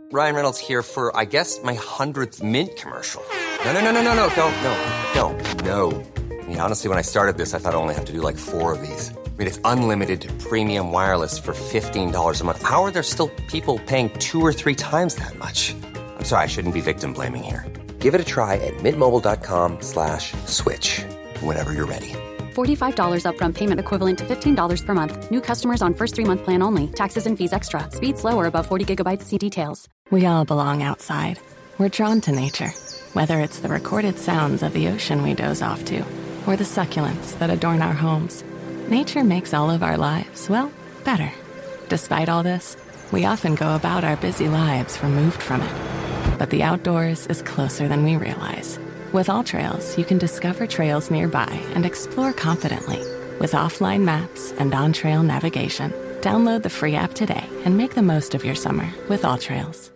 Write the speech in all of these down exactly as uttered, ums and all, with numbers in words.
Ryan Reynolds here for, I guess, my hundredth Mint commercial. No, no, no, no, no, no, don't, no, don't, no. I mean, honestly, when I started this, I thought I only have to do like four of these. I mean, it's unlimited premium wireless for fifteen dollars a month. How are there still people paying two or three times that much? I'm sorry, I shouldn't be victim blaming here. Give it a try at mintmobile.com slash switch. Whenever you're ready. forty-five dollars upfront payment equivalent to fifteen dollars per month. New customers on first three-month plan only. Taxes and fees extra. Speed slower above forty gigabytes. See details. We all belong outside. We're drawn to nature. Whether it's the recorded sounds of the ocean we doze off to, or the succulents that adorn our homes. Nature makes all of our lives, well, better. Despite all this, we often go about our busy lives removed from it. But the outdoors is closer than we realize. With AllTrails, you can discover trails nearby and explore confidently. With offline maps and on-trail navigation, download the free app today and make the most of your summer with AllTrails.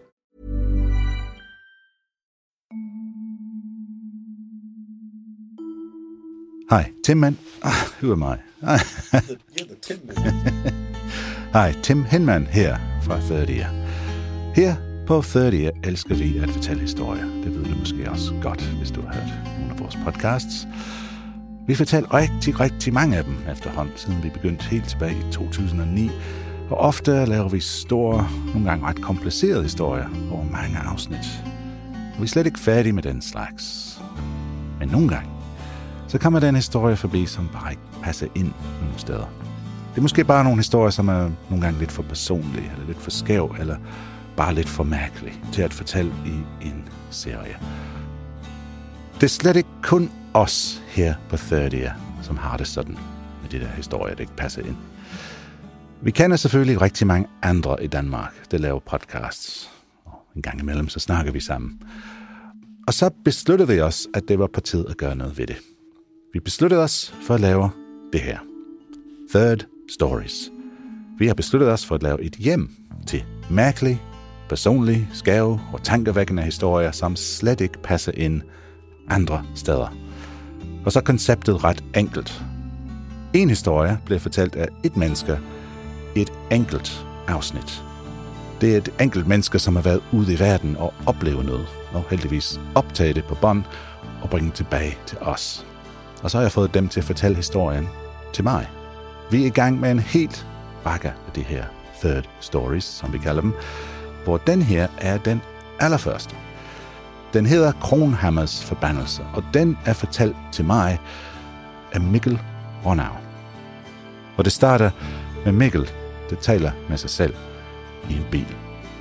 Hi, Tim Man. Uh, who am I? You're the Tim Man. Hi, Tim Hinman her fra third Ear. Her på third Ear elsker vi at fortælle historier. Det ved du måske også godt, hvis du har hørt nogle af vores podcasts. Vi fortæller rigtig, rigtig mange af dem efterhånden, siden vi begyndte helt tilbage i to tusind og ni. Og ofte laver vi store, nogle gange ret komplicerede historier over mange afsnit. Og vi er slet ikke færdige med den slags. Men nogle gange, så kommer den historie forbi, som bare ikke passer ind nogle steder. Det er måske bare nogle historier, som er nogle gange lidt for personlige, eller lidt for skæv, eller bare lidt for mærkelige til at fortælle i en serie. Det er slet ikke kun os her på third Ear, som har det sådan med de der historier, der ikke passer ind. Vi kender selvfølgelig rigtig mange andre i Danmark, der laver podcasts. Og en gang imellem, så snakker vi sammen. Og så besluttede vi os, at det var på tide at gøre noget ved det. Vi besluttede os for at lave det her. Third Stories. Vi har besluttet os for at lave et hjem til mærkelige, personlige, skæve og tankevækkende historier, som slet ikke passer ind andre steder. Og så er konceptet ret enkelt. En historie bliver fortalt af et menneske i et enkelt afsnit. Det er et enkelt menneske, som har været ude i verden og oplevet noget, og heldigvis optage det på bånd og bringe det tilbage til os. Og så har jeg fået dem til at fortælle historien til mig. Vi er i gang med en helt række af de her third stories, som vi kalder dem, hvor den her er den allerførste. Den hedder Kronhammers forbandelse, og den er fortalt til mig af Mikkel Ronau. Og det starter med Mikkel, der taler med sig selv i en bil.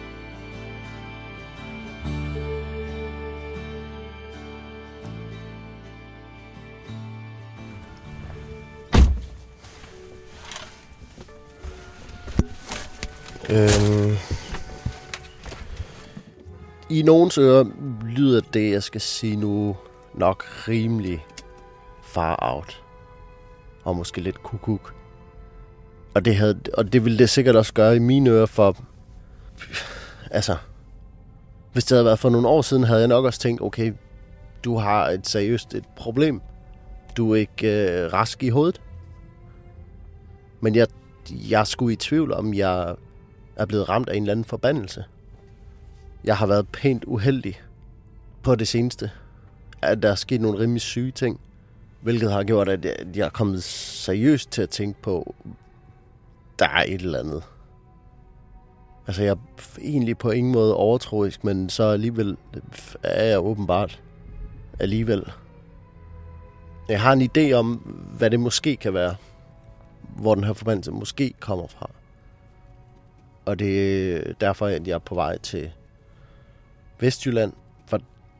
Øhm, I nogens ører lyder det, jeg skal sige nu, nok rimelig far out. Og måske lidt kukuk. Og det, havde, og det ville det sikkert også gøre i mine ører, for altså, hvis det havde været for nogle år siden, havde jeg nok også tænkt, okay, du har et seriøst et problem. Du er ikke øh, rask i hovedet. Men jeg, jeg skulle i tvivl om, jeg er blevet ramt af en eller anden forbandelse. Jeg har været pænt uheldig på det seneste. At der er sket nogle rimelig syge ting, hvilket har gjort, at jeg er kommet seriøst til at tænke på, der er et eller andet. Altså, jeg er egentlig på ingen måde overtroisk, men så alligevel er jeg åbenbart alligevel. Jeg har en idé om, hvad det måske kan være, hvor den her forbandelse måske kommer fra. Og det er derfor, at jeg er på vej til Vestjylland, for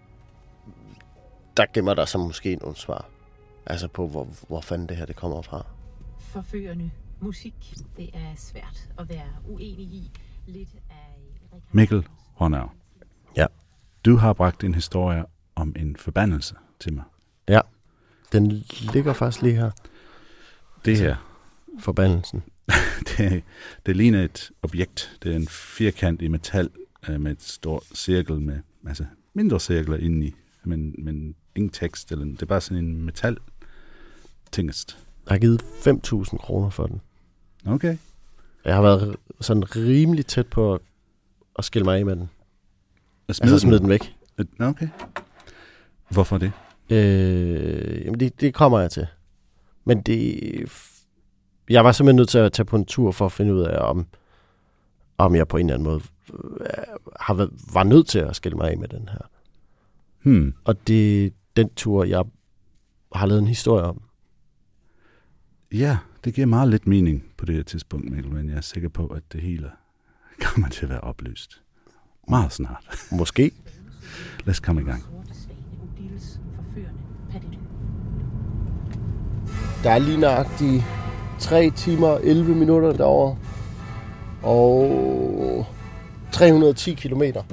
der gemmer der så måske nogle svar. Altså på, hvor, hvor fanden det her det kommer fra. Forførende musik, det er svært at være uenig i. Lidt af Mikkel Ronau. Ja. Du har bragt en historie om en forbandelse til mig. Ja, den ligger faktisk lige her. Det her. Forbandelsen. det, det ligner et objekt. Det er en firkant i metal med et stort cirkel med altså mindre cirkler indeni, men, men ingen tekst. Eller, det er bare sådan en metal tingest. Jeg har givet fem tusind kroner for den. Okay. Jeg har været sådan rimelig tæt på at skille mig af med den. Altså smid den væk. Okay. Hvorfor det? Øh, jamen det, det kommer jeg til. Men det... Jeg var simpelthen nødt til at tage på en tur for at finde ud af, om, om jeg på en eller anden måde har været, var nødt til at skille mig af med den her. Hmm. Og det er den tur, jeg har lavet en historie om. Ja, det giver meget lidt mening på det her tidspunkt, Mikkel, men jeg er sikker på, at det hele kommer til at være oplyst. Meget snart. Måske. Lad os komme i gang. Der er lige nøjagtigt tre timer og elleve minutter derovre. Og tre hundrede og ti kilometer.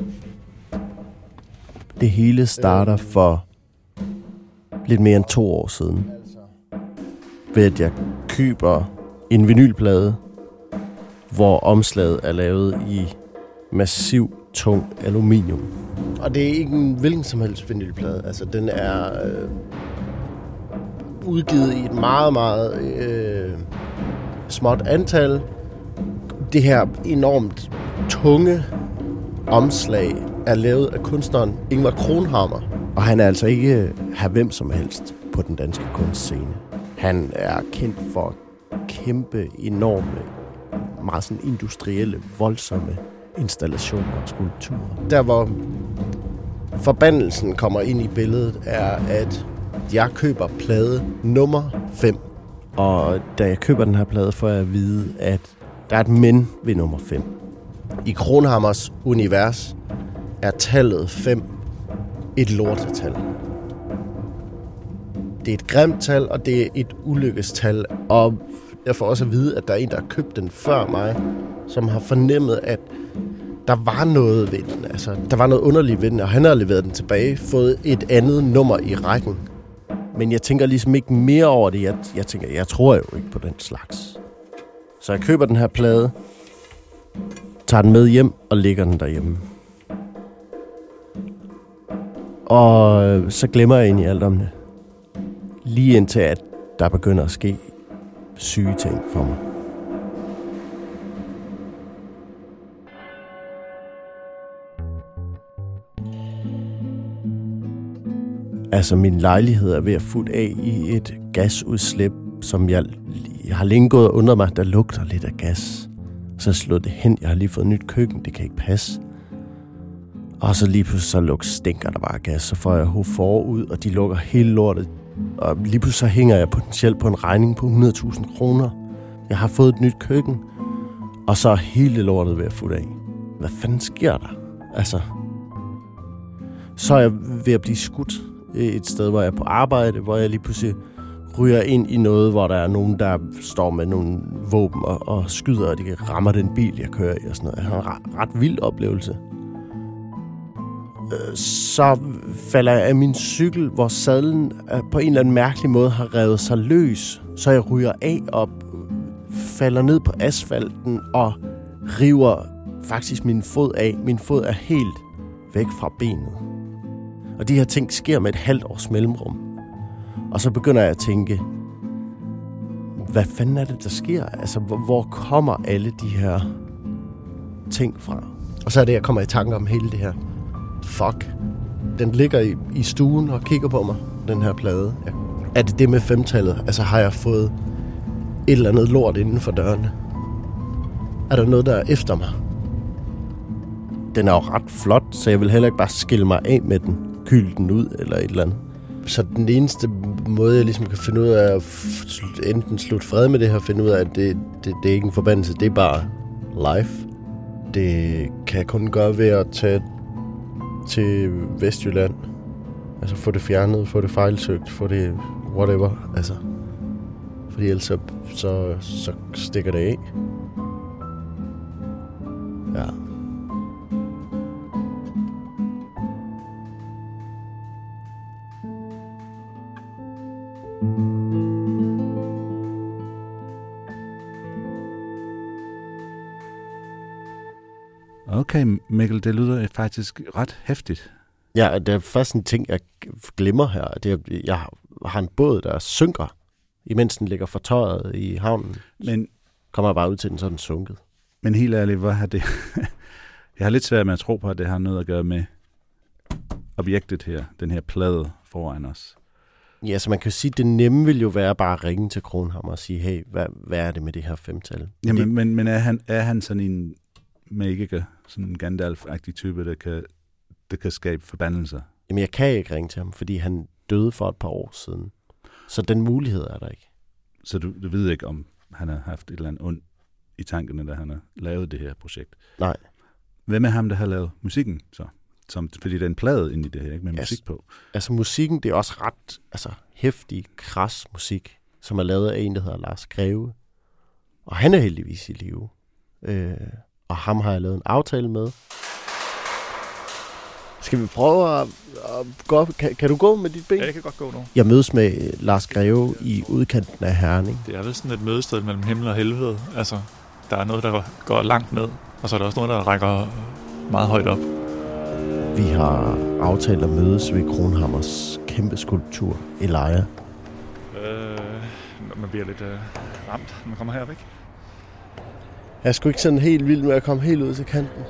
Det hele starter for lidt mere end to år siden. Ved at jeg køber en vinylplade, hvor omslaget er lavet i massiv, tung aluminium. Og det er ikke en hvilken som helst vinylplade. Altså, den er øh, udgivet i et meget, meget øh, småt antal. Det her enormt tunge omslag er lavet af kunstneren Ingvar Kronhammer. Og han er altså ikke her hvem som helst på den danske kunstscene. Han er kendt for kæmpe, enorme, meget sådan industrielle, voldsomme installationer og skulpturer. Der hvor forbandelsen kommer ind i billedet er, at jeg køber plade nummer fem. Og da jeg køber den her plade, får jeg at vide, at der er et men ved nummer fem. I Kronhammers univers er tallet fem et lortetal. Det er et grimt tal, og det er et ulykkestal. Og jeg får også at vide, at der er en, der har købt den før mig, som har fornemmet, at der var noget ved den. Altså, der var noget underligt ved den, og han har leveret den tilbage, fået et andet nummer i rækken. Men jeg tænker ligesom ikke mere over det. Jeg, jeg tænker, jeg tror jo ikke på den slags. Så jeg køber den her plade, tager den med hjem og lægger den derhjemme. Og så glemmer jeg egentlig alt om det. Lige indtil, at der begynder at ske syge ting for mig. Altså, min lejlighed er ved at futte af i et gasudslip, som jeg, jeg har længe gået og undret mig, der lugter lidt af gas. Så slået det hen, jeg har lige fået et nyt køkken, det kan ikke passe. Og så lige pludselig så lukker stinker der bare gas, så får jeg Hofor ud, og de lukker hele lortet. Og lige pludselig så hænger jeg potentielt på en regning på hundrede tusind kroner. Jeg har fået et nyt køkken, og så er hele lortet ved at futte af. Hvad fanden sker der? Altså, så er jeg ved at blive skudt et sted, hvor jeg er på arbejde, hvor jeg lige pludselig ryger ind i noget, hvor der er nogen, der står med nogle våben og, og skyder, og de rammer den bil, jeg kører i og sådan noget. Jeg har en ret, ret vild oplevelse. Så falder jeg af min cykel, hvor sadlen på en eller anden mærkelig måde har revet sig løs. Så jeg ryger af og falder ned på asfalten og river faktisk min fod af. Min fod er helt væk fra benet. Og de her ting sker med et halvt års mellemrum. Og så begynder jeg at tænke, hvad fanden er det, der sker? Altså, hvor, hvor kommer alle de her ting fra? Og så er det, jeg kommer i tanke om hele det her. Fuck. Den ligger i, i stuen og kigger på mig, den her plade. Ja. Er det det med femtallet? Altså, har jeg fået et eller andet lort inden for dørene? Er der noget, der er efter mig? Den er jo ret flot, så jeg vil heller ikke bare skille mig af med den. Kylde den ud eller et eller andet. Så den eneste måde, jeg ligesom kan finde ud af at f- enten slutte fred med det her, finde ud af, at det, det, det er ikke en forbandelse, det er bare life. Det kan jeg kun gøre ved at tage til Vestjylland. Altså få det fjernet, få det fejlsøgt, få det whatever. Altså, fordi ellers så, så, så stikker det af. Ja. Okay, Mikkel, det lyder faktisk ret hæftigt. Ja, det er faktisk en ting, jeg glemmer her. Det er, jeg har en båd, der synker, imens den ligger fortøjet i havnen. Men kommer jeg bare ud til den, så er den sunket. Men helt ærligt, hvad har det... jeg har lidt svært med at tro på, at det har noget at gøre med objektet her, den her plade foran os. Ja, så man kan sige, at det nemme vil jo være bare at ringe til Kronhammer og sige, hey, hvad, hvad er det med det her femtal? Ja, det... men, men, men er, han, er han sådan en magiker, sådan en Gandalf-agtig type, der kan, der kan skabe forbandelser? Jamen, jeg kan ikke ringe til ham, fordi han døde for et par år siden. Så den mulighed er der ikke. Så du, du ved ikke, om han har haft et eller andet ondt i tankerne, da han har lavet det her projekt? Nej. Hvem er ham, der har lavet musikken så? Som, fordi det er en plade inde i det her, ikke? Med yes. musik på. Altså musikken, det er også ret altså, hæftig, kras musik, som er lavet af en, der hedder Lars Greve. Og han er heldigvis i live. Øh, og ham har jeg lavet en aftale med. Skal vi prøve at, at gå op? Kan, kan du gå med dit ben? Ja, jeg kan godt gå nu. Jeg mødes med Lars Greve i udkanten af Herning. Det er vel sådan et mødested mellem himmel og helvede. Altså, der er noget, der går langt ned, og så er der også noget, der rækker meget højt op. Vi har aftalt at mødes ved Kronhammers kæmpe skulptur, Elia. Øh, man bliver lidt øh, ramt, når man kommer herop, ikke? Jeg er sgu ikke sådan helt vild med at komme helt ud til kanten.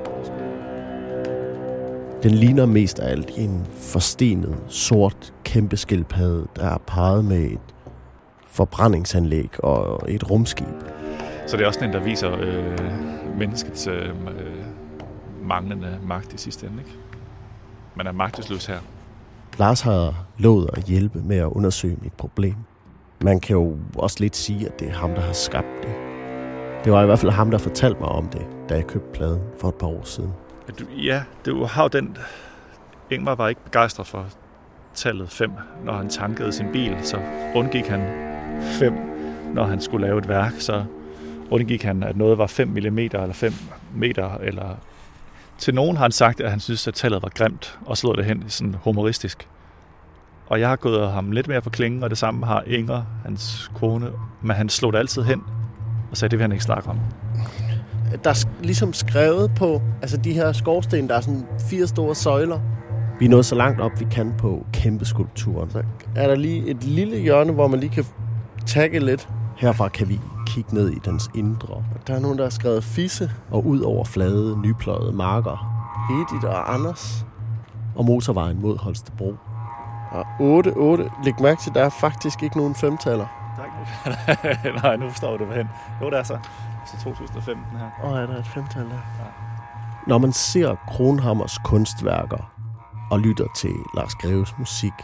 Den ligner mest af alt en forstenet, sort kæmpe skildpadde, der er parret med et forbrændingsanlæg og et rumskib. Så det er også den, der viser øh, menneskets øh, manglende magt i sidste ende, ikke? Man er magtesløs her. Lars har lovet at hjælpe med at undersøge mit problem. Man kan jo også lidt sige, at det er ham, der har skabt det. Det var i hvert fald ham, der fortalte mig om det, da jeg købte pladen for et par år siden. Ja, det har den... Ingmar var ikke begejstret for tallet fem. Når han tankede sin bil, så undgik han fem. Når han skulle lave et værk, så undgik han, at noget var fem millimeter eller fem meter. Eller... Til nogen har han sagt, at han synes, at tallet var grimt, og slået det hen sådan humoristisk. Og jeg har gået ham lidt mere på klingen, og det samme har Inger, hans kone. Men han slog det altid hen og sagde, det vil han ikke snakke om. Der er ligesom skrevet på, altså de her skorsten, der er sådan fire store søjler. Vi er nået så langt op, vi kan på kæmpe skulpturen. Så er der lige et lille hjørne, hvor man lige kan tagge lidt. Herfra kan vi kigge ned i dens indre. Der er nogen, der har skrevet Fisse, og ud over flade, nypløjede marker. Edith og Anders. Og motorvejen mod Holstebro. Og otte otte. Læg mærke til, der er faktisk ikke nogen femtaller. Nej, nu forstår du hvorhen. Jo, der er så. Så to tusind og femten her. Åh, er der et femtal der? Ja. Når man ser Kronhammers kunstværker og lytter til Lars Greves musik,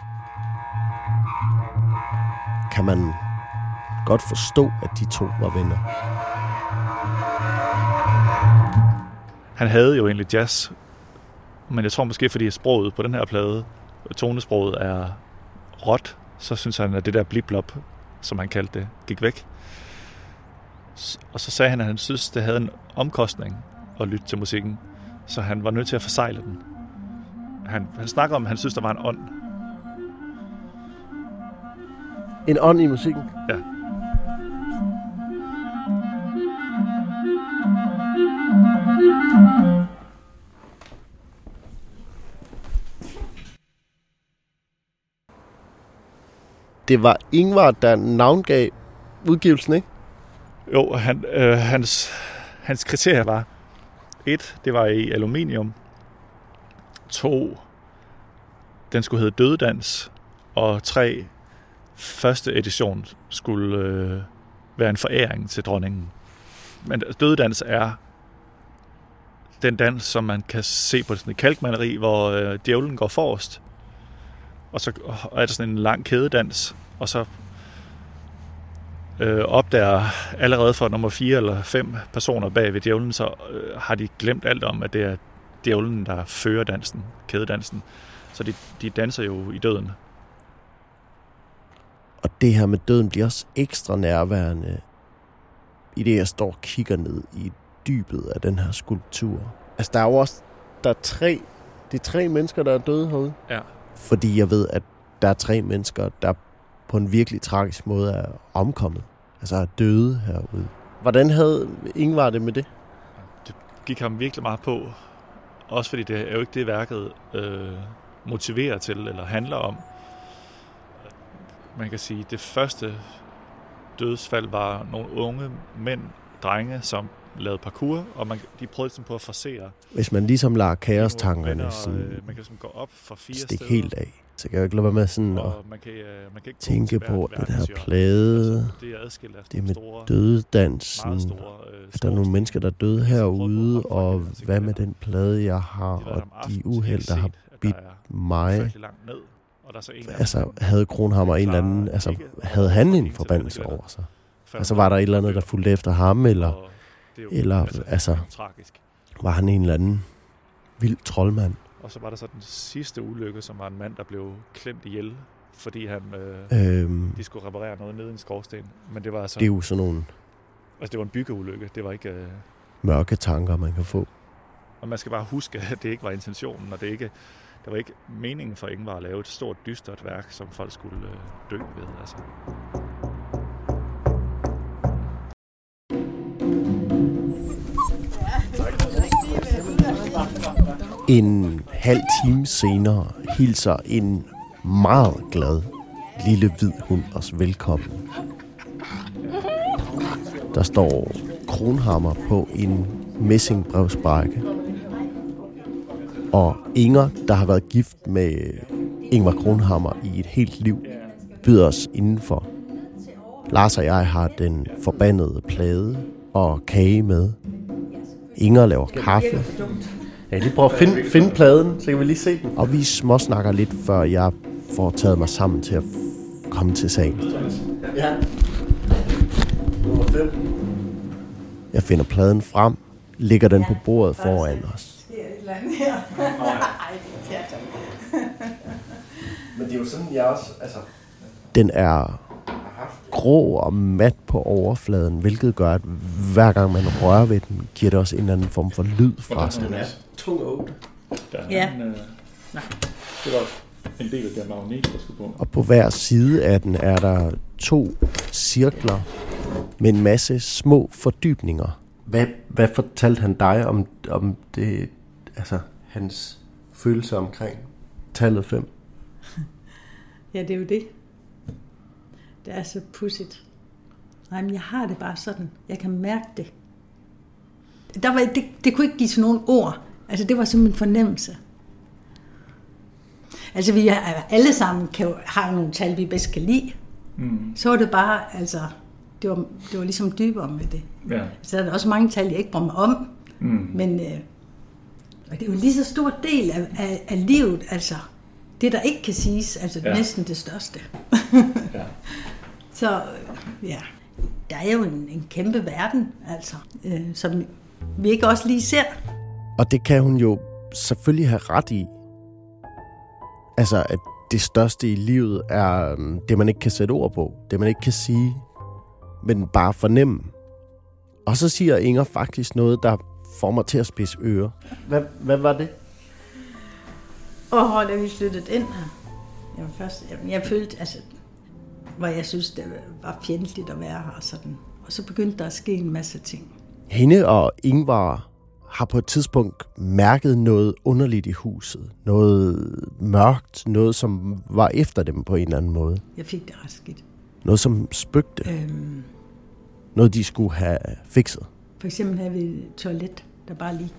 kan man godt forstå, at de to var venner. Han havde jo egentlig jazz, men jeg tror måske, fordi sproget på den her plade, tonesproget er råt, så synes han, at det der bliblop, som han kaldte det, gik væk. Og så sagde han, at han synes, det havde en omkostning at lytte til musikken, så han var nødt til at forsejle den. Han, han snakker om, at han synes, der var en ånd. En ånd i musikken? Ja. Det var Ingvar, der navngav udgivelsen, ikke? Jo, han, øh, hans, hans kriterier var et, det var i aluminium. To, den skulle hedde Dødedans. Og tre, første edition skulle øh, være en foræring til dronningen. Men Dødedans er den dans, som man kan se på sådan et kalkmaleri, hvor øh, djævlen går forrest. Og så er der sådan en lang kædedans, og så øh, opdager allerede for nummer fire eller fem personer bag ved djævlen, så øh, har de glemt alt om, at det er djævlen, der fører dansen, kædedansen. Så de, de danser jo i døden. Og det her med døden bliver også ekstra nærværende, i det jeg står og kigger ned i dybet af den her skulptur. Altså der er jo også der er tre, det er tre mennesker, der er døde herude. Ja. Fordi jeg ved, at der er tre mennesker, der på en virkelig tragisk måde er omkommet. Altså er døde herude. Hvordan havde Ingvar det med det? Det gik ham virkelig meget på. Også fordi det er jo ikke det, værket øh, motiverer til eller handler om. Man kan sige, at det første dødsfald var nogle unge mænd, drenge, som lavede parkour, og man, de prøvede ligesom på at forsere. Hvis man ligesom lader kaostankerne sådan, øh, man kan sådan gå op for fire stikke steder, helt af. Så jeg kan jo ikke lade være med sådan og at man kan, øh, man kan ikke tænke på, at det her verdenshjørne. plade, Altså, det er adskilt af det med store, dødedansen, meget store, øh, at der er nogle mennesker, der er døde herude, og hvad med den plade, jeg har, De har været og om de aftenen, uheld, så der kan har I se, at bidt der er mig. ufattelig langt ned, og der er så en af dem, Altså, havde Kronhammer en eller anden, altså, havde han en forbandelse over sig? Altså, var der et eller andet, der fulgte efter ham, eller, og det er jo, eller altså, altså, tragisk. var han en eller anden vild troldmand? Og så var der så den sidste ulykke, som var en mand, der blev klemt ihjel, fordi han, øh, Øhm, de skulle reparere noget nede i en skorsten. Men det var altså, det er jo sådan nogle altså det var en byggeulykke. Det var ikke, øh, mørke tanker, man kan få. og man skal bare huske, at det ikke var intentionen, og det ikke, det var ikke meningen for Ingvar at lave et stort dystert værk, som folk skulle øh, dø ved. Altså. En halv time senere hilser en meget glad lille hvid hund os velkommen. Der står Kronhammer på en messingbrevsprække. Og Inger, der har været gift med Ingvar Kronhammer i et helt liv, byder os indenfor. Lars og jeg har den forbandede plade og kage med. Inger laver kaffe. Ja, lige prøve at finde, finde pladen, så kan vi lige se den. Og vi småsnakker lidt, før jeg får taget mig sammen til at f- komme til sagen. Ja. Nummer fem. Jeg finder pladen frem, lægger den på bordet foran os. Det er et eller andet her. Ej, det er Men det er jo sådan, jeg også, altså... Den er grå og mat på overfladen, hvilket gør, at hver gang man rører ved den, giver det også en eller anden form for lyd fra sig. Den er tung og otte. Ja. En, øh, det var en del af den magnet, der skulle på. Og på hver side af den er der to cirkler med en masse små fordybninger. Hvad, hvad fortalte han dig om, om det, altså hans følelse omkring tallet fem? Ja, det er jo det. Det er så pudsigt. Nej, men jeg har det bare sådan. Jeg kan mærke det. Der var, det, det kunne ikke give sådan nogle ord. Altså, det var simpelthen en fornemmelse. Altså, vi er, alle sammen kan jo, har nogle tal, vi bedst kan lide. Mm. Så var det bare, altså, det var, det var ligesom dybere med det. Ja. Så er der også mange tal, jeg ikke bryder mig om. Mm. Men øh, og det er jo en lige så stor del af, af, af livet, altså. Det, der ikke kan siges, altså ja. Næsten det største. Ja. Så ja, der er jo en, en kæmpe verden, altså, øh, som vi ikke også lige ser. Og det kan hun jo selvfølgelig have ret i. Altså, at det største i livet er det, man ikke kan sætte ord på. Det, man ikke kan sige, men bare fornemme. Og så siger Inger faktisk noget, der får mig til at spidse ører. Hvad, hvad var det? Åh, oh, da vi flyttede ind her. Jamen først, jamen, jeg følte, altså, hvor jeg synes, det var fjendtligt at være her og sådan. Og så begyndte der at ske en masse ting. Hende og Ingvar har på et tidspunkt mærket noget underligt i huset. Noget mørkt, noget som var efter dem på en eller anden måde. Jeg fik det ret skidt. Noget som spøgte. Øhm, noget de skulle have fikset. For eksempel havde vi et toilet, der bare lige...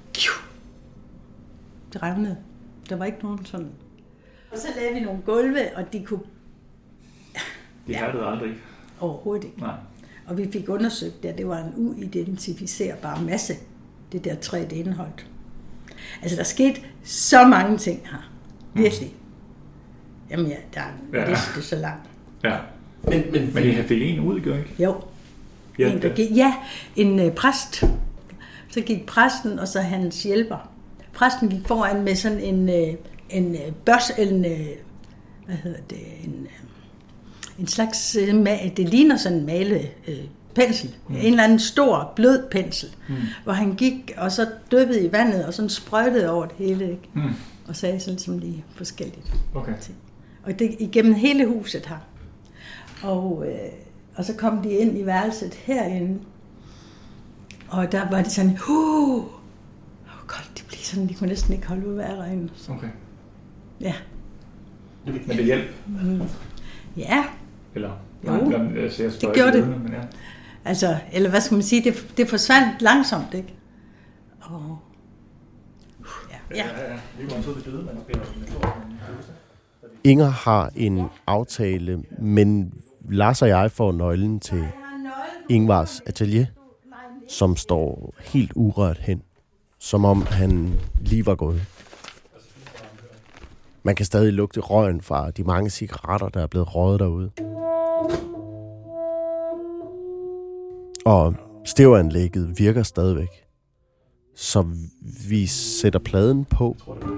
Det revnede. Der var ikke nogen sådan... Og så lavede vi nogle gulve, og de kunne... Det hærtede ja, aldrig. Overhovedet ikke. Nej. Og vi fik undersøgt det, at det var en uidentificerbar masse, det der træ, det indeholdt. Altså, der skete så mange ting her. Virkelig. Mm. Jamen ja, der er ja. Det så langt. Ja. Men, men, men I fik en ud, ikke? Jo. Ja, en, der gik, ja, en uh, præst. Så gik præsten, og så hans hjælper. Præsten gik foran med sådan en, uh, en uh, børs, en, uh, hvad hedder det, en, uh, en slags, uh, ma- det ligner sådan en male uh, pensel. Mm. En eller anden stor, blød pensel. Mm. Hvor han gik, og så dyppede i vandet, og sådan sprøjtede over det hele. Ikke? Mm. Og sagde sådan som lige forskelligt. Okay. Og det igennem hele huset her. Og, øh, og så kom de ind i værelset herinde, og der var det sådan, uh, oh, koldt, det blev sådan, de kunne næsten ikke holde ud at være derinde. Så. Okay. Ja. Men det hjalp? Mm. Ja. Eller? Jo, Nej, jeg, jeg, jeg det gjorde det. Uden, men ja. Altså, eller hvad skal man sige, det, det forsvandt langsomt, ikke? Og... Ja, ja. Inger har en aftale, men Lars og jeg får nøglen til Ingvars atelier, som står helt urørt hen, som om han lige var gået. Man kan stadig lugte røgen fra de mange cigaretter, der er blevet røget derude. Og stævanlægget virker stadigvæk. Så vi sætter pladen på.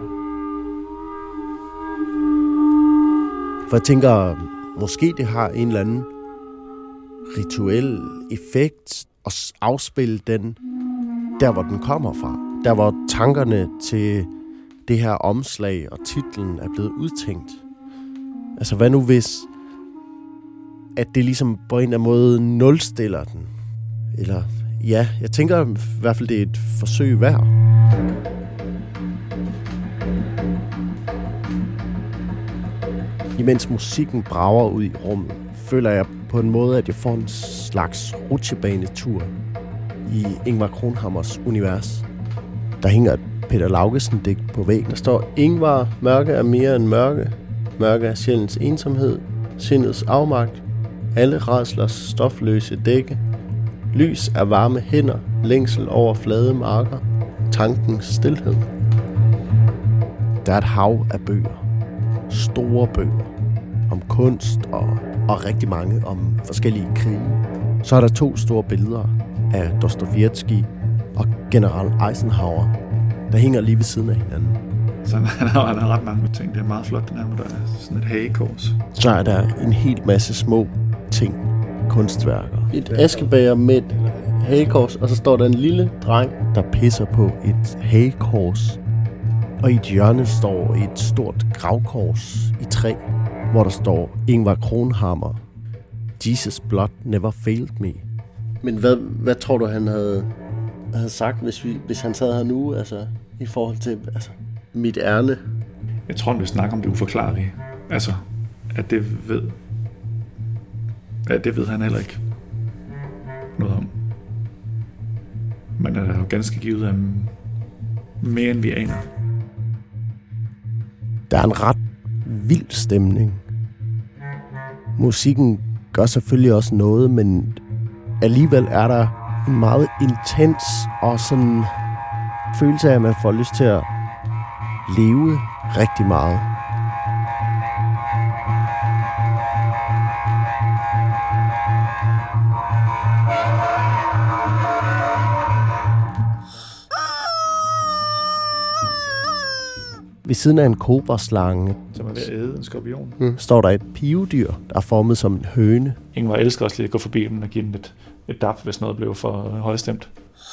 For jeg tænker, måske det har en eller anden rituel effekt at afspille den der, hvor den kommer fra. Der, hvor tankerne til det her omslag og titlen er blevet udtænkt. Altså, hvad nu hvis, at det ligesom på en eller anden måde nulstiller den? Eller, ja, jeg tænker i hvert fald, det er et forsøg værd. Imens musikken brager ud i rummet, føler jeg på en måde, at jeg får en slags rutsjebanetur i Ingvar Cronhammars univers. Der hænger et Peter Laugesen-digt på væggen. Der står: Ingvar, mørke er mere end mørke. Mørke er sjælens ensomhed, sindets afmagt, alle rædslers stofløse dække. Lys er varme hænder, længsel over flade marker, tankens stilhed. Der er et hav af bøger. Store bøger. Om kunst og, og rigtig mange om forskellige krige. Så er der to store billeder af Dostojevskij og general Eisenhower, der hænger lige ved siden af hinanden. Så han har, han har ret mange ting. Det er meget flot, den her, der er sådan et hagekors. Så er der en hel masse små ting, kunstværker. Et askebæger med et hagekors, og så står der en lille dreng, der pisser på et hagekors. Og i et hjørne står et stort gravkors i træ, hvor der står Ingvar Cronhammer. Jesus blood never failed me. Men hvad, hvad tror du, han havde, havde sagt, hvis, vi, hvis han sad her nu, altså i forhold til altså, mit ærne? Jeg tror, han vil snakke om det uforklarlige. Altså, at det ved... At det ved han heller ikke noget om. Men er jo ganske givet af mere, end vi aner. Der er en ret vild stemning. Musikken gør selvfølgelig også noget, men alligevel er der en meget intens og sådan følelse af, at man får lyst til at leve rigtig meget. Ved siden af en kobraslange, som er ved at æde en skorpion, mm, står der et pivedyr, der er formet som en høne. Ingvar elsker også lige at gå forbi dem og give den et, et dap, hvis noget blev for højstemt.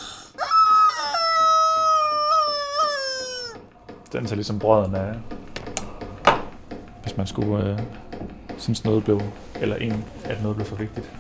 Den tager ligesom brøden af, hvis man skulle øh, synes noget blev, eller en, at noget blev for vigtigt.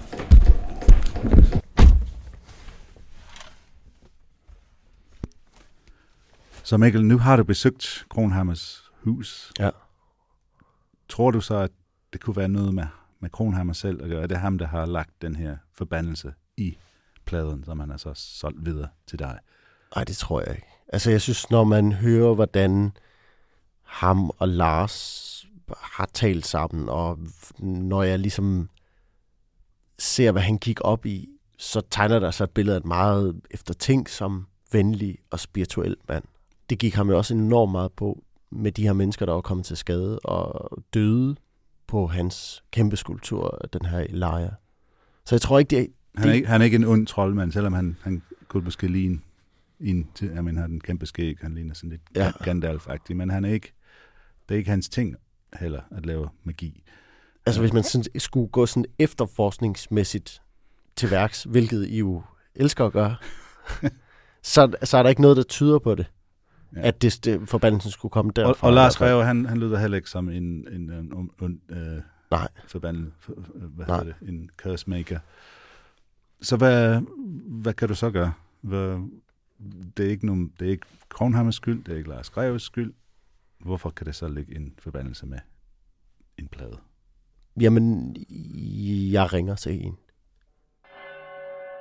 Så Mikkel, nu har du besøgt Cronhammars hus. Ja. Tror du så, at det kunne være noget med, med Cronhammer selv at gøre? Er det ham, der har lagt den her forbandelse i pladen, som han har så solgt videre til dig? Nej, det tror jeg ikke. Altså, jeg synes, når man hører, hvordan ham og Lars har talt sammen, og når jeg ligesom ser, hvad han gik op i, så tegner der sig et billede af et meget eftertænksom, venlig og spirituel mand. Det gik ham jo også enormt meget på med de her mennesker, der var kommet til skade og døde på hans kæmpe skulptur, den her Elijah. Så jeg tror ikke, det er... Han er ikke, han er ikke en ond troldmand, selvom han, han kunne måske ligne en til, jeg mener, han har den kæmpe skæg, han ligner sådan lidt ja. Gandalf-agtig, men han er ikke, det er ikke hans ting heller, at lave magi. Altså hvis man sådan, skulle gå sådan efterforskningsmæssigt til værks, hvilket I jo elsker at gøre, så, så er der ikke noget, der tyder på det. Ja. At det, det, forbandelsen skulle komme derfra. Og, og Lars Greve, han, han lyder heller ikke som en, en, en, en, en øh, Nej. forbandelse, hvad Nej. hedder det, en cursemaker. Så hvad, hvad kan du så gøre? Hvad, det er ikke nogen, det er ikke Cronhammars skyld, det er ikke Lars Greves skyld. Hvorfor kan det så ligge en forbandelse med en plade? Jamen, jeg ringer til en.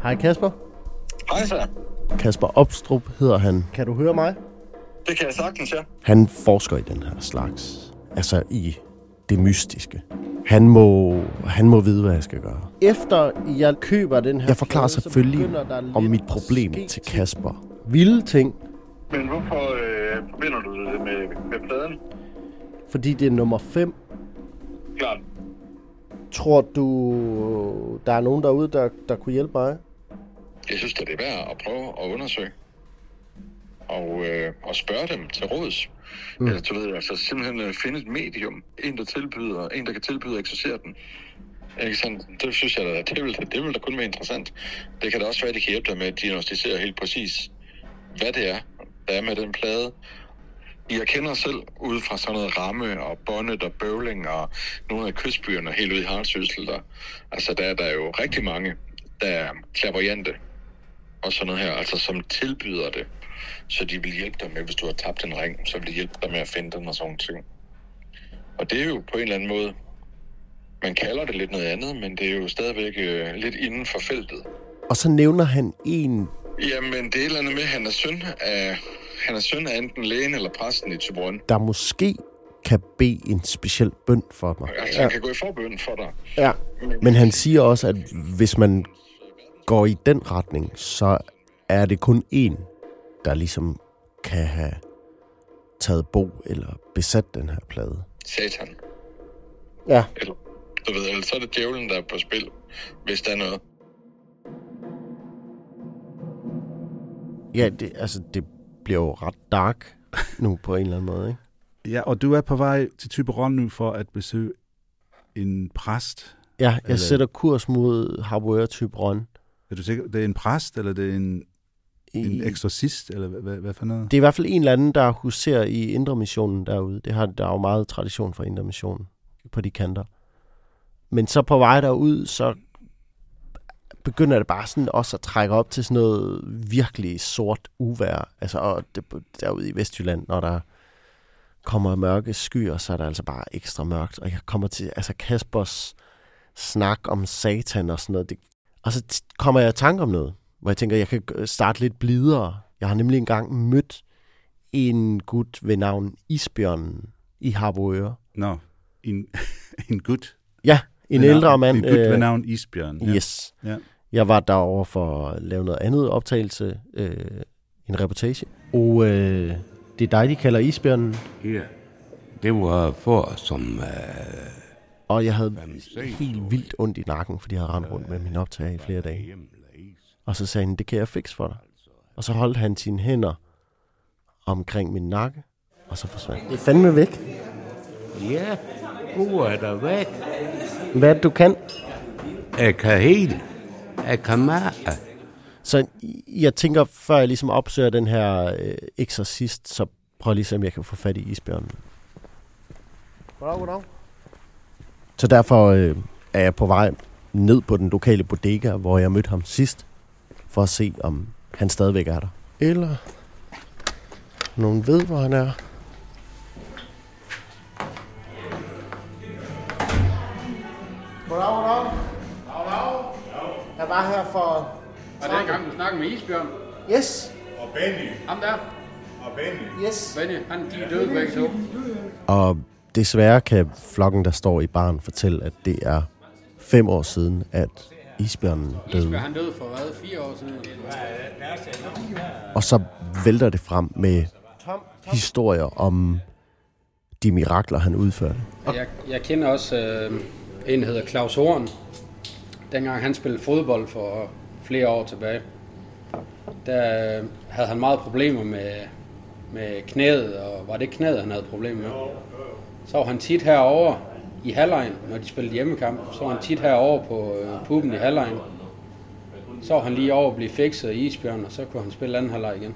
Hej Kasper. Hej så. Kasper Opstrup hedder han. Kan du høre mig? Det kan jeg sagtens, ja. Han forsker i den her slags. Altså i det mystiske. Han må, han må vide, hvad jeg skal gøre. Efter jeg køber den her... Jeg forklarer selvfølgelig om mit problem til Kasper. Vilde ting. Men hvorfor øh, forbinder du det med, med pladen? Fordi det er nummer fem. Klart. Tror du, der er nogen derude, der, der kunne hjælpe mig? Jeg synes, det er værd at prøve at undersøge. Og, øh, og spørge dem til råds. Mm. Eller du ved, altså simpelthen finde et medium. En, der tilbyder, en, der kan tilbyde at eksorcere den. Ikke sådan? Det synes jeg, da, det, vil, det vil da kun være interessant. Det kan da også være, at de kan hjælpe dig med at diagnostisere helt præcis, hvad det er, der er med den plade. Jeg kender selv ud fra sådan noget ramme og bonnet og bøvling og nogle af kystbyerne helt ude i Haraldsøsel. Der. Altså der er der jo rigtig mange, der er clairvoyante og sådan noget her, altså som tilbyder det. Så de vil hjælpe dig med, hvis du har tabt en ring, så vil de hjælpe dig med at finde den og sådan ting. Og det er jo på en eller anden måde, man kalder det lidt noget andet, men det er jo stadigvæk øh, lidt inden for feltet. Og så nævner han en... Jamen, det er et eller andet med, at han er søn af, han er søn af enten lægen eller præsten i Thyborøn. Der måske kan bede en speciel bøn for mig. Altså, han ja. kan gå i forbøn for dig. Ja, men han siger også, at hvis man går i den retning, så er det kun én, der ligesom kan have taget bo eller besat den her plade. Satan. Ja. Eller, du ved, eller så er det djævlen, der er på spil, hvis der er noget. Ja, det, altså, det bliver jo ret dark nu på en eller anden måde, ikke? Ja, og du er på vej til Thyborøn nu for at besøge en præst. Ja, jeg eller... sætter kurs mod Harboøre Thyborøn. Er du sikker, det er en præst, eller det er en, en eksorcist, eller hvad, hvad for noget? Det er i hvert fald en eller anden, der huserer i Indre Missionen derude. Det har, der er jo meget tradition for Indre Missionen på de kanter. Men så på vej derud, så begynder det bare sådan også at trække op til sådan noget virkelig sort uvejr. Altså og det, derude i Vestjylland, når der kommer mørke skyer, så er der altså bare ekstra mørkt. Og jeg kommer til, altså Kaspers snak om Satan og sådan noget. Det, og så kommer jeg i tanke om noget, hvor jeg tænker, jeg kan starte lidt blidere. Jeg har nemlig engang mødt en gut ved navn Isbjørnen i Harboøre. Nå, no. en, en gut? Ja, en ved ældre navn, mand. En gut ved navn Isbjørn. Ja. Yes. Ja. Jeg var derovre for at lave noget andet optagelse, øh, en reportage. Og øh, det er dig, de kalder Isbjørnen. Ja, det var for som... Øh, og jeg havde helt vildt ondt i nakken, fordi jeg havde rendt rundt med min optag i flere dage. Og så sagde han, det kan jeg fikse for dig. Og så holdt han sine hænder omkring min nakke, og så forsvandt. Det er fandme væk. Ja, nu er der væk. Hvad er det, du kan? Jeg kan hele. Jeg kan meget. Så jeg tænker, før jeg ligesom opsøger den her øh, eksorcist, så prøv lige se, om jeg kan få fat i Isbjørnen. Goddag, goddag. Så derfor øh, er jeg på vej ned på den lokale bodega, hvor jeg mødte ham sidst, for at se, om han stadigvæk er der. Eller nogen ved, hvor han er. Goddag, goddag. Jeg var her for... Var det engang, du snakkede med Isbjørn? Yes. Og Benny. Ham der? Og Benny. Yes. Benny, han de er døde begge to. Og desværre kan flokken, der står i baren, fortælle, at det er fem år siden, at Isbjørnen døde. Isbjørn, han døde for hvad? Fire år siden? Og så vælter det frem med historier om de mirakler, han udførte. Jeg, jeg kender også øh, en, der hedder Claus Horn. Dengang han spillede fodbold for flere år tilbage, der havde han meget problemer med, med knæet, og var det knæet, han havde problemer med. Så var han tit herovre i halvlejen, når de spillede hjemmekamp, så var han tit herovre på øh, puben i halvlejen. Så var han lige over at blive fikset af Isbjørn, og så kunne han spille anden halvleg igen.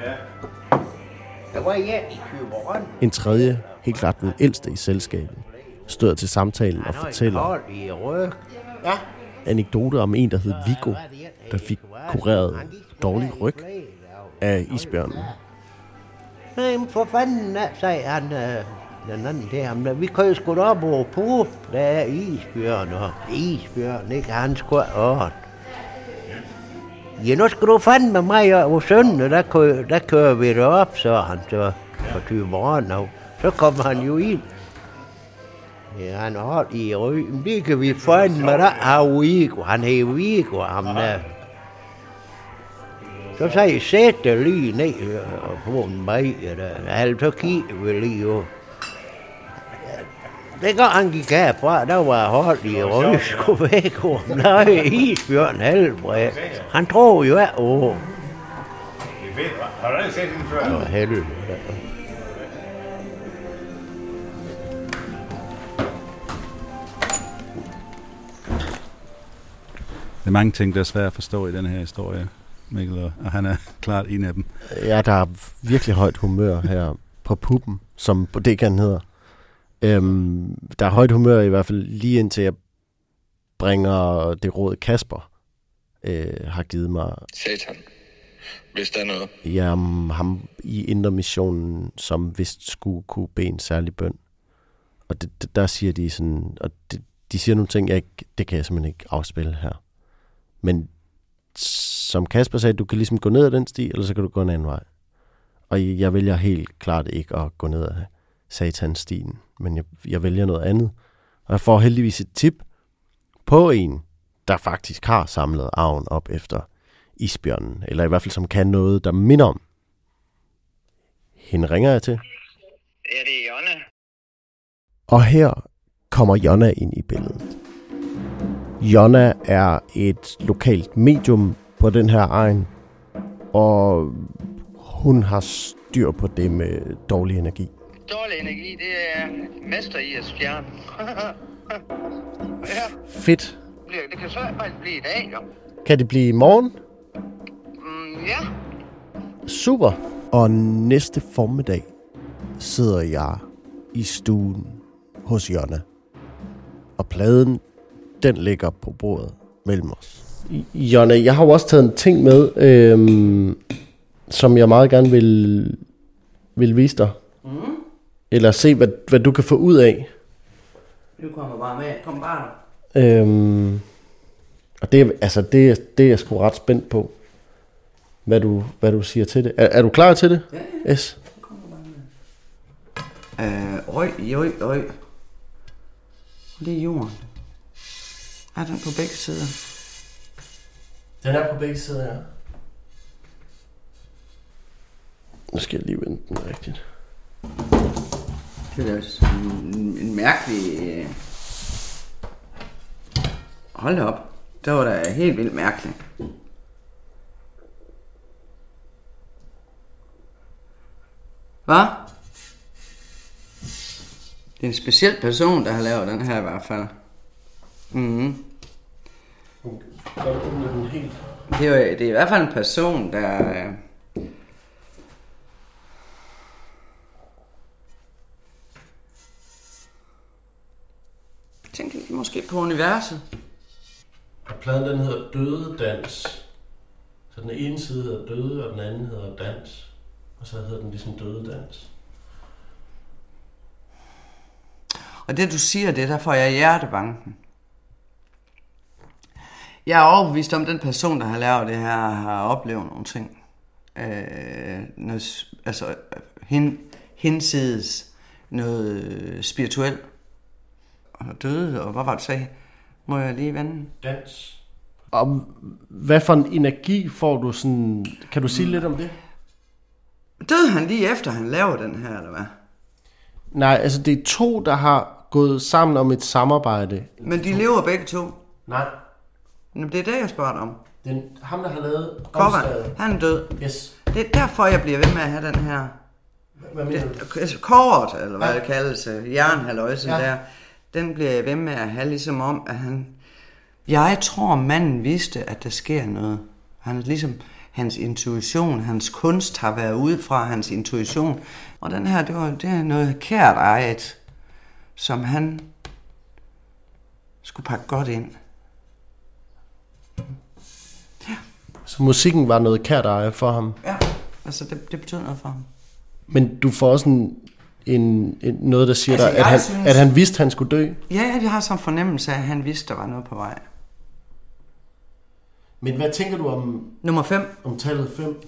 En tredje, helt klart den ældste i selskabet, stod til samtalen og fortæller ja. anekdoter om en, der hed Viggo, der fik kureret dårlig ryg af Isbjørnen. Nej, for fanden, sagde han, den anden til ham, vi kan jo sgu da op over på, der er Isbjørn, og Isbjørn, ikke, han skulle have Ja, nu skal du fandme mig og sønne, der, kø, der kører vi det op, så han så på Thyborøn, og så kommer han jo ind. Ja, han holdt i ryggen, det kan vi fandme, der har Viggo, han hedder Viggo, ham der. Så sagde jeg, sæt dig lige ned og få en bag, altså så kigger vi lige jo. Det går han gik herfra, der var holdt i røg, skulle væk om. Nej, isbjørn halvbred. Han tror jo, at åh. Har du aldrig set den før? Åh, helvede. Det er mange ting, der er svært at forstå i den her historie, Mikkel, og han er klart en af dem. Ja, der er virkelig højt humør her på Puppen, som bodegaen hedder. Øhm, der er højt humør i hvert fald lige indtil jeg bringer det råd Kasper øh, har givet mig. Satan, hvis der er noget. Ja, ham i Indre Missionen, som vist skulle kunne bede en særlig bøn. Og det, det, der siger de sådan, og det, de siger nogle ting, jeg ikke, det kan jeg simpelthen ikke afspille her. Men som Kasper sagde, du kan ligesom gå ned ad den sti, eller så kan du gå en anden vej. Og jeg vælger helt klart ikke at gå ned ad satanstien, men jeg, jeg vælger noget andet. Og jeg får heldigvis et tip på en, der faktisk har samlet arven op efter isbjørnen, eller i hvert fald som kan noget, der minder om. Hende ringer jeg til. Ja, det er Jonna. Og her kommer Jonna ind i billedet. Jonna er et lokalt medium på den her egen, og hun har styr på det med dårlig energi. Dårlig energi, det er mester i at fjerne. Ja. Fedt. Det kan så faktisk blive i dag, jo. Kan det blive i morgen? Mm, ja. Super. Og næste formiddag sidder jeg i stuen hos Jonna. Og pladen, den ligger på bordet mellem os. Jonna, jeg har jo også taget en ting med, øhm, som jeg meget gerne vil, vil vise dig. Mm. Eller se, hvad, hvad du kan få ud af. Du kommer bare med. Kom bare. Øhm, og det, altså, det, det er jeg sgu ret spændt på, hvad du, hvad du siger til det. Er, er du klar til det? Ja, ja. Yes. Kom bare med. Øh, øj, øj, øj. Det er jorden. Er den på begge sider? Den er på begge sider, ja. Nu skal jeg lige vende den rigtigt. Det er da en, en mærkelig... Øh... Hold da op. Det var da helt vildt mærkeligt. Hvad? Det er en speciel person, der har lavet den her i hvert fald. Mhm. Det er, det er i hvert fald en person, der... Øh... Tænk måske på universet. Pladen den hedder Dødedans. Så den ene side hedder Døde, og den anden hedder Dans. Og så hedder den ligesom Dødedans. Og det du siger, det der får jeg hjertebanken. Jeg er overbevist om, at den person, der har lavet det her, har oplevet nogle ting. Øh, noget, altså hen, hensides noget spirituelt. Og døde, og hvad var det, du sagde? Må jeg lige vende? Dans. Og hvad for en energi får du sådan... Kan du sige mm. lidt om det? Døde han lige efter, han lavede den her, eller hvad? Nej, altså det er to, der har gået sammen om et samarbejde. Men de lever begge to? Nej. Men det er det, jeg spørger dig om. Den, ham, der har lavet omslaget. Han er død. Yes. Det er derfor, jeg bliver ved med at have den her... Hvad mener du? Kåret, eller hvad ja. det kaldes. Jernhaløjsen ja. der. Den bliver jeg ved med at have ligesom om, at han... Jeg tror, manden vidste, at der sker noget. Han ligesom... Hans intuition, hans kunst har været ude fra hans intuition. Og den her, det, var, det er noget kært ejet, som han skulle pakke godt ind. Ja. Så musikken var noget kært ejet for ham? Ja, altså det, det betød noget for ham. Men du får også en, en, en, noget, der siger altså, dig, at han, synes, at han vidste, at han skulle dø? Ja, jeg har sådan en fornemmelse af, at han vidste, der var noget på vej. Men hvad tænker du om... Nummer fem. Om tallet fem?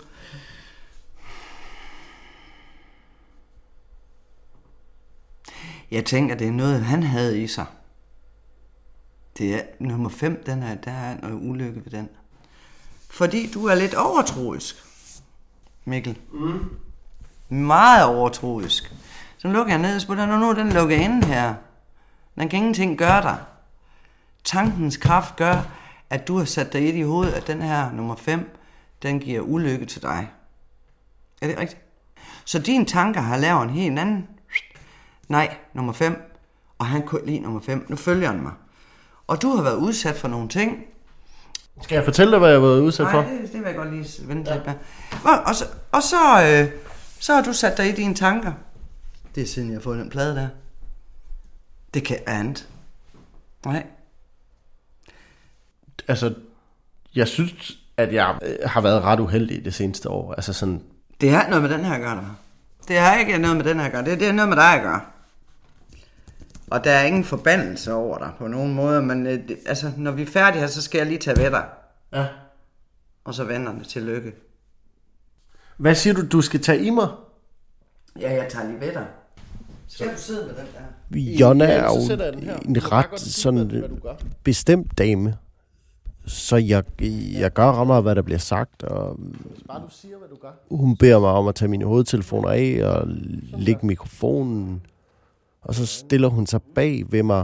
Jeg tænker, det er noget, han havde i sig. Det er nummer fem, den er, der er noget ulykke ved den. Fordi du er lidt overtroisk, Mikkel. Mm. Meget overtroisk. Så lukker jeg ned og spørger, nu den lukker inde her. Den kan ingenting gøre dig. Tankens kraft gør, at du har sat dig i hovedet, at den her nummer fem, den giver ulykke til dig. Er det rigtigt? Så dine tanker har lavet en helt anden. Nej, nummer fem. Og han kunne lide nummer fem. Nu følger han mig. Og du har været udsat for nogle ting. Skal jeg fortælle dig, hvad jeg har været udsat for? Nej, det, det vil jeg godt lige vente lidt med. Og, og, så, og så, øh, så har du sat dig i dine tanker. Det er siden jeg har fået den plade der. Det kan andet. Nej. Altså, jeg synes, at jeg har været ret uheldig det seneste år. Altså sådan... Det har ikke noget med den her at gøre, der. Det har ikke noget med den her at gøre. Det, det er noget med dig at gøre. Og der er ingen forbandelse over dig på nogen måde. Men øh, det, altså, når vi er færdige her, så skal jeg lige tage ved dig. Ja. Og så vender det til lykke. Hvad siger du, du skal tage i mig? Ja, jeg tager lige ved dig. Skal du sidde med den der? Jonna er jo en ret sådan bestemt dame. Så jeg, jeg gør ret meget, hvad der bliver sagt. Og bare du siger, hvad du gør. Hun beder mig om at tage mine hovedtelefoner af og lægge mikrofonen. Og så stiller hun sig bag ved mig.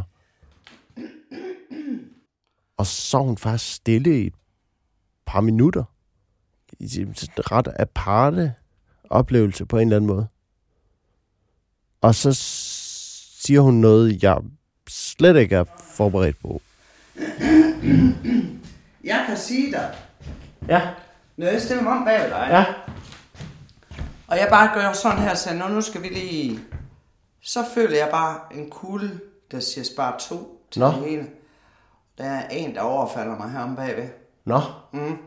Og så er hun faktisk stille i et par minutter. I en ret aparte oplevelse på en eller anden måde. Og så siger hun noget, jeg slet ikke er forberedt på. Jeg kan sige dig. Ja. Når jeg stiller mig om bag dig. Ja. Og jeg bare gør sådan her, så nu, nu skal vi lige... Så føler jeg bare en kulde, der siger spar to til Nå. det hele. Der er en, der overfalder mig her om bagved. Nå. Mm.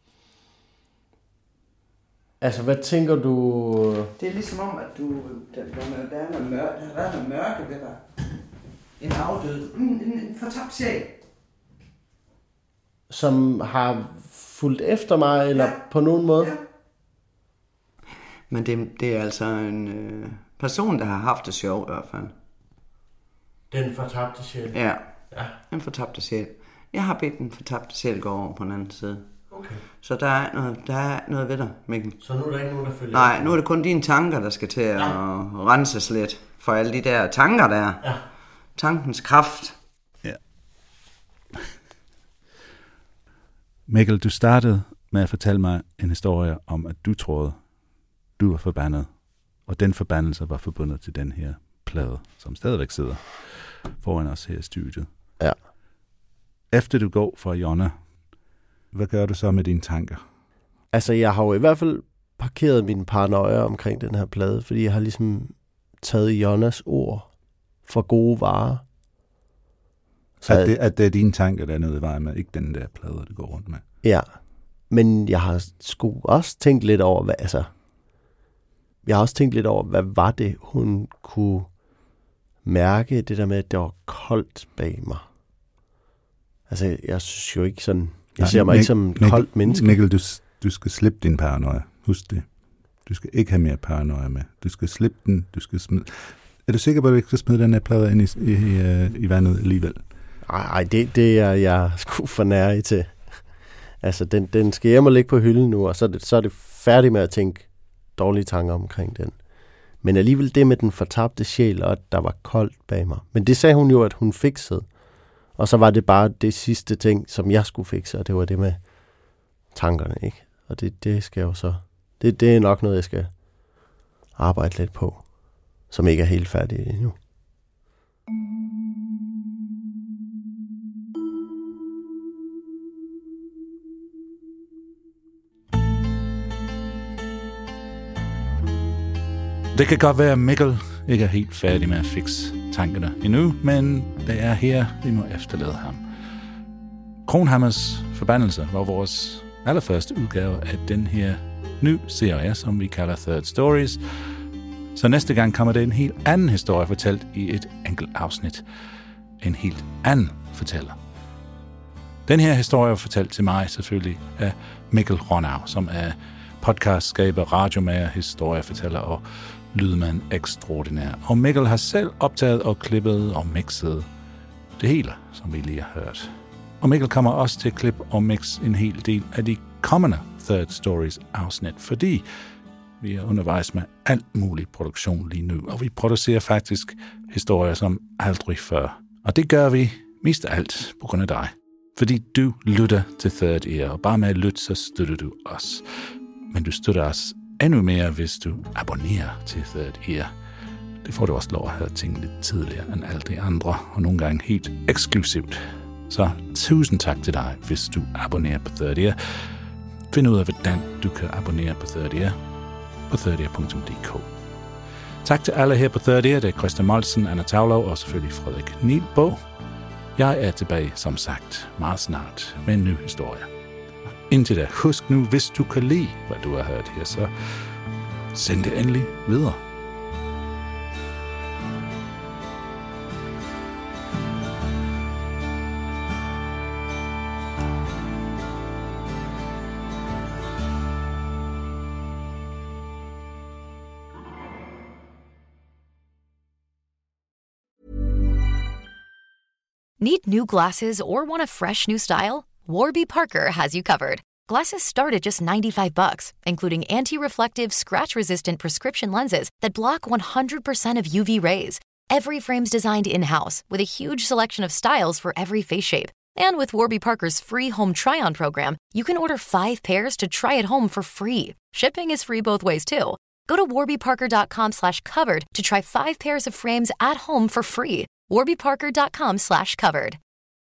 Altså, hvad tænker du... Det er ligesom om, at du... Der, der, der er noget mørke, der er noget mørke ved dig. En afdød. En, en, en fortabt sjæl. Som har fulgt efter mig, eller ja. På nogen måde? Ja. Men det, det er altså en øh, person, der har haft det sjovt i hvert fald. Den fortabte sjæl? Ja. Ja. Den fortabte sjæl. Jeg har bedt den fortabte sjæl gå over på den anden side. Okay. Så der er noget, der er noget ved dig, Mikkel. Så nu er der ikke nogen, der følger? Nej, nu er det kun dine tanker, der skal til at ja. renses lidt. For alle de der tanker der. Ja. Tankens kraft. Ja. Mikkel, du startede med at fortælle mig en historie om, at du troede, du var forbandet. Og den forbandelse var forbundet til den her plade, som stadigvæk sidder foran os her i studiet. Ja. Efter du går fra Jonna, hvad gør du så med dine tanker? Altså, jeg har jo i hvert fald parkeret mine paranoia omkring den her plade, fordi jeg har ligesom taget Jonnas ord for gode varer. Så at, det, at det er dine tanker, der er noget i vejen med, ikke den der plade, du går rundt med? Ja, men jeg har sgu også tænkt lidt over, hvad, altså, jeg har også tænkt lidt over, hvad var det, hun kunne mærke, det der med, at det var koldt bag mig. Altså, jeg synes jo ikke sådan, jeg ser mig Nik- ikke som et koldt menneske. Mikkel, du, du skal slippe din paranoia. Husk det. Du skal ikke have mere paranoia med. Du skal slippe den, du skal smide. Er du sikker på, at du ikke skal smide den her plade ind i, i, i, i vandet alligevel? Nej, det, det er jeg sgu for nær til. Altså, den, den skal hjem og ligge på hylden nu, og så er, det, så er det færdigt med at tænke dårlige tanker omkring den. Men alligevel det med den fortabte sjæl, og at der var koldt bag mig. Men det sagde hun jo, at hun fiksede. Og så var det bare det sidste ting, som jeg skulle fikse, og det var det med tankerne, ikke? Og det, det skal jeg jo så... Det, det er nok noget, jeg skal arbejde lidt på, som ikke er helt færdigt endnu. Det kan godt være, at Mikkel ikke er helt færdig med at fikse tankerne endnu, men det er her, vi må efterlade ham. Kronhammers Forbandelse var vores allerførste udgave af den her nye serie, som vi kalder Third Stories. Så næste gang kommer det en helt anden historie fortalt i et enkelt afsnit. En helt anden fortæller. Den her historie er fortalt til mig selvfølgelig af Mikkel Ronau, som er podcastskaber, radiomager, historiefortæller og lydmand ekstraordinær. Og Mikkel har selv optaget og klippet og mixet det hele, som vi lige har hørt. Og Mikkel kommer også til at klippe og mixe en hel del af de kommende Third Stories afsnit, fordi vi er undervejs med alt mulig produktion lige nu, og vi producerer faktisk historier som aldrig før. Og det gør vi mest af alt på grund af dig. Fordi du lytter til Third Ear, og bare med at lytte, så støtter du os. Men du støtter os endnu mere, hvis du abonnerer til Third Ear. Det får du også lov at have ting lidt tidligere end alle de andre, og nogle gange helt eksklusivt. Så tusind tak til dig, hvis du abonnerer på Third Ear. Find ud af, hvordan du kan abonnere på Third Ear på third ear punktum d k. Tak til alle her på Third Ear. Det er Christa Molsen, Anna Tavlov og selvfølgelig Frederik Nielbo. Jeg er tilbage, som sagt, meget snart med en ny historie. Indtil da, husk nu, hvis du kan lide, hvad du har hørt her, så send det endelig videre. Need new glasses or want a fresh new style? Warby Parker has you covered. Glasses start at just ninety-five bucks, including anti-reflective, scratch-resistant prescription lenses that block one hundred percent of U V rays. Every frame's designed in-house with a huge selection of styles for every face shape. And with Warby Parker's free home try-on program, you can order five pairs to try at home for free. Shipping is free both ways, too. Go to warbyparker.com slash covered to try five pairs of frames at home for free. warbyparker.com slash covered.